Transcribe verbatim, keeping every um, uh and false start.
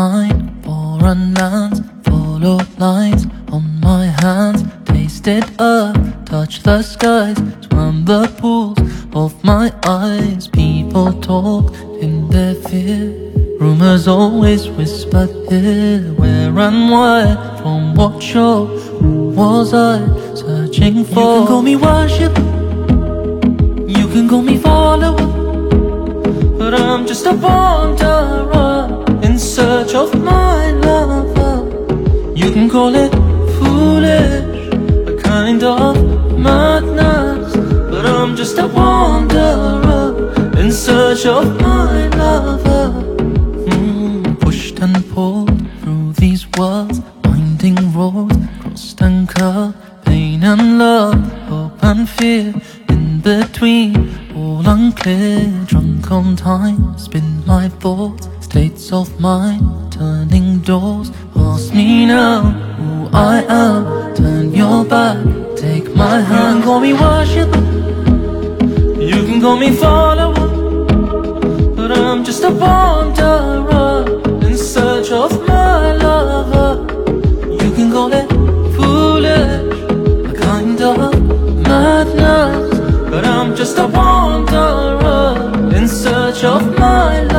mine, foreign lands, follow lines on my hands, tasted earth, touch the skies, swam the pools of my eyes. People talk in their fear, rumors always whispered here. Where and why, from what shore, who was I searching for? You can call me worship, you can call me follower, but I'm just a wanderer in search of my lover. You can call it foolish, a kind of madness, but I'm just a wanderer in search of my lover. mm, Pushed and pulled through these worlds, winding roads, crossed and curved, pain and love, hope and fear, in between, all unclear. Drunk on time, spin my thoughts, states of mind, turning doors. Ask me now who I am, turn your back, take my hand. You can call me worshiper, you can call me follower, but I'm just a wanderer in search of my lover. You can call it foolish, a kind of madness, but I'm just a wanderer in search of my love.